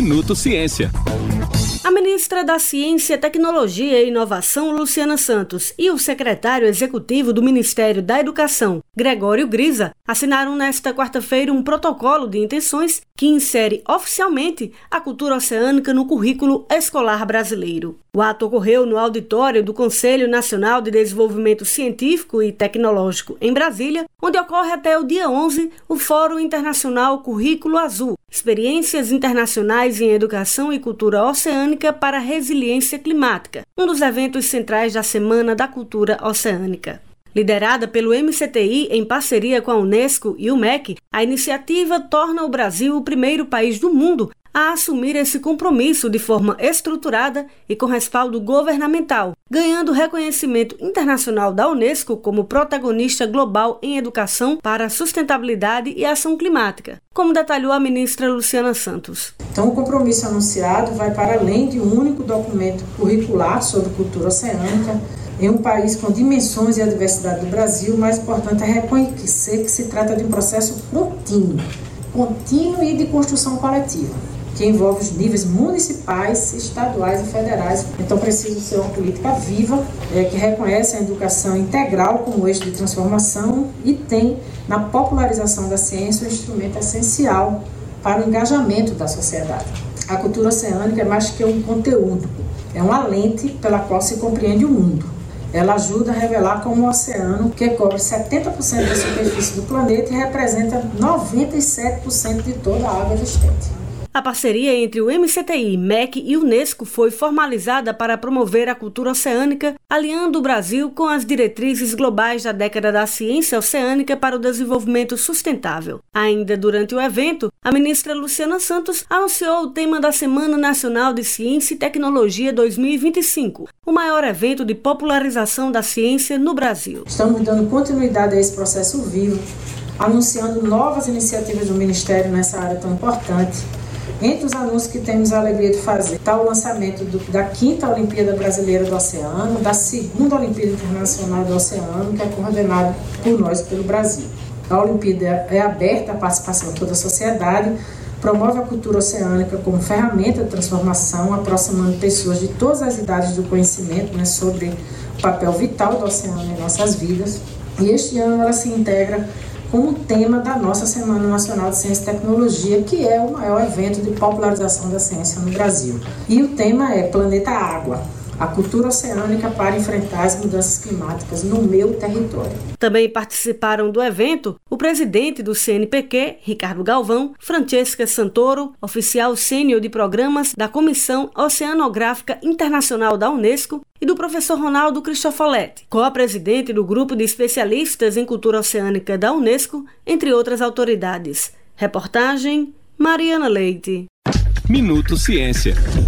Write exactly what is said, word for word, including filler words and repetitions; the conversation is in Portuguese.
Minuto Ciência. A ministra da Ciência, Tecnologia e Inovação, Luciana Santos, e o secretário executivo do Ministério da Educação, Gregório Grisa, assinaram nesta quarta-feira um protocolo de intenções que insere oficialmente a cultura oceânica no currículo escolar brasileiro. O ato ocorreu no auditório do Conselho Nacional de Desenvolvimento Científico e Tecnológico em Brasília, onde ocorre até o dia onze o Fórum Internacional Currículo Azul, Experiências Internacionais em Educação e Cultura Oceânica para a Resiliência Climática, um dos eventos centrais da Semana da Cultura Oceânica. Liderada pelo M C T I em parceria com a Unesco e o M E C, a iniciativa torna o Brasil o primeiro país do mundo a assumir esse compromisso de forma estruturada e com respaldo governamental, ganhando reconhecimento internacional da Unesco como protagonista global em educação para a sustentabilidade e ação climática, como detalhou a ministra Luciana Santos. Então, o compromisso anunciado vai para além de um único documento curricular sobre cultura oceânica. Em um país com dimensões e a diversidade do Brasil, o mais importante é reconhecer que se trata de um processo contínuo, contínuo e de construção coletiva, que envolve os níveis municipais, estaduais e federais. Então, precisa ser uma política viva, é, que reconhece a educação integral como eixo de transformação e tem, na popularização da ciência, um instrumento essencial para o engajamento da sociedade. A cultura oceânica é mais que um conteúdo, é uma lente pela qual se compreende o mundo. Ela ajuda a revelar como o oceano, que cobre setenta por cento da superfície do planeta e representa noventa e sete por cento de toda a água existente. A parceria entre o M C T I, M E C e Unesco foi formalizada para promover a cultura oceânica, alinhando o Brasil com as diretrizes globais da década da ciência oceânica para o desenvolvimento sustentável. Ainda durante o evento, a ministra Luciana Santos anunciou o tema da Semana Nacional de Ciência e Tecnologia dois mil e vinte e cinco, o maior evento de popularização da ciência no Brasil. Estamos dando continuidade a esse processo vivo, anunciando novas iniciativas do Ministério nessa área tão importante. Entre os anúncios que temos a alegria de fazer está o lançamento do, da quinta Olimpíada Brasileira do Oceano, da segunda Olimpíada Internacional do Oceano, que é coordenada por nós e pelo Brasil. A Olimpíada é aberta à participação de toda a sociedade, promove a cultura oceânica como ferramenta de transformação, aproximando pessoas de todas as idades do conhecimento, né, sobre o papel vital do oceano em nossas vidas. E este ano ela se integra como tema da nossa Semana Nacional de Ciência e Tecnologia, que é o maior evento de popularização da ciência no Brasil. E o tema é Planeta Água, a cultura oceânica para enfrentar as mudanças climáticas no meu território. Também participaram do evento o presidente do C N P Q, Ricardo Galvão, Francesca Santoro, oficial sênior de programas da Comissão Oceanográfica Internacional da Unesco, e do professor Ronaldo Cristofoletti, co-presidente do Grupo de Especialistas em Cultura Oceânica da Unesco, entre outras autoridades. Reportagem, Mariana Leite. Minuto Ciência.